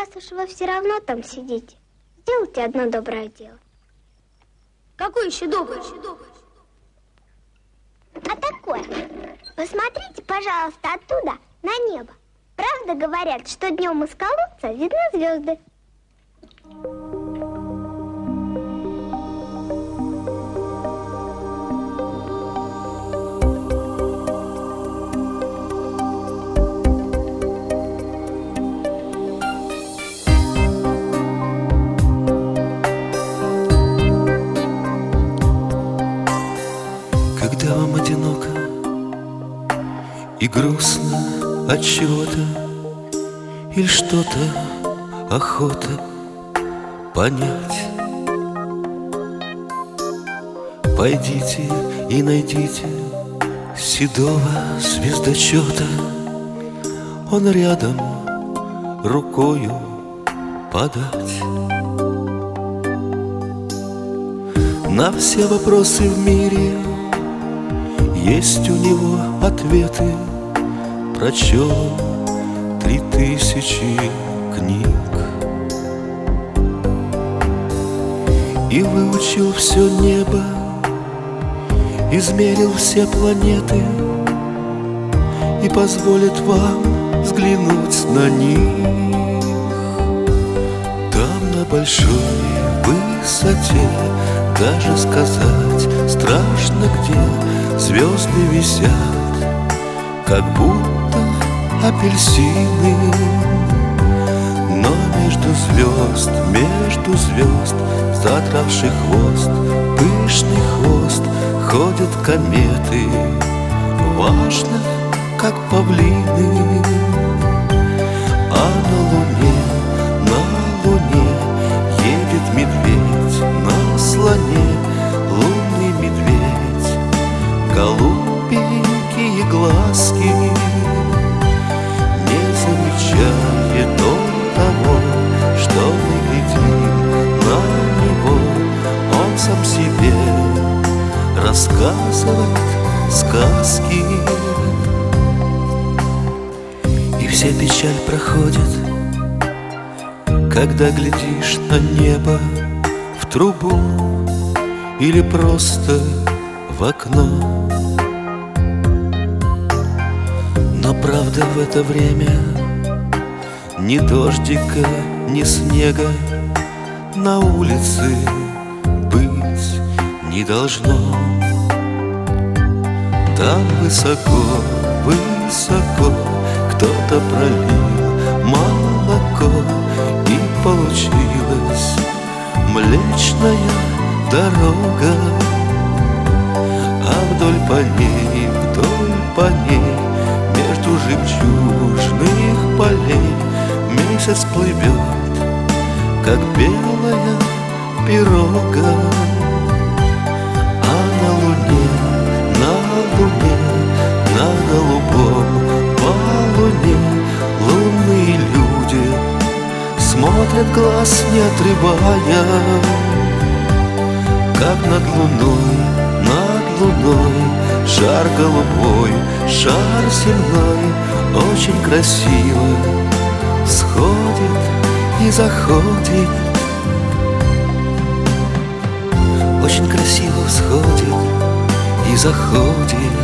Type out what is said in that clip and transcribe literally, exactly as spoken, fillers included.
раз уж вы все равно там сидите, сделайте одно доброе дело. Какое еще доброе? А такое. Посмотрите, пожалуйста, оттуда на небо. Правда говорят, что днем из колодца видны звезды? Когда вам одиноко и грустно от чего-то, или что-то охота понять, пойдите и найдите седого звездочета. Он рядом, рукою подать. На все вопросы в мире есть у него ответы. Прочел три тысячи книг и выучил все небо, измерил все планеты и позволит вам взглянуть на них. Там на большой высоте даже сказать страшно, где звезды висят, как будто апельсины. Но между звезд, между звезд, затравший хвост, пышный хвост, ходят кометы, важно, как павлины. А на луне, на луне едет медведь на слоне, лунный медведь, голубенькие глазки. Не замечает он того, что мы глядим на него. Он сам себе рассказывает сказки. И вся печаль проходит, когда глядишь на небо в трубу или просто в окно. Но правда в это время ни дождика, ни снега на улице быть не должно. Там высоко, высоко кто-то пролил молоко, и получилась млечная дорога. А вдоль по ней, вдоль по ней, между жемчужных полей месяц плывет, как белая пирога. А на луне, на луне, на голубом полуне лунные люди смотрят глаз не отрывая, как над луной, над луной шар голубой, шар земной очень красиво всходит и заходит. Очень красиво всходит и заходит.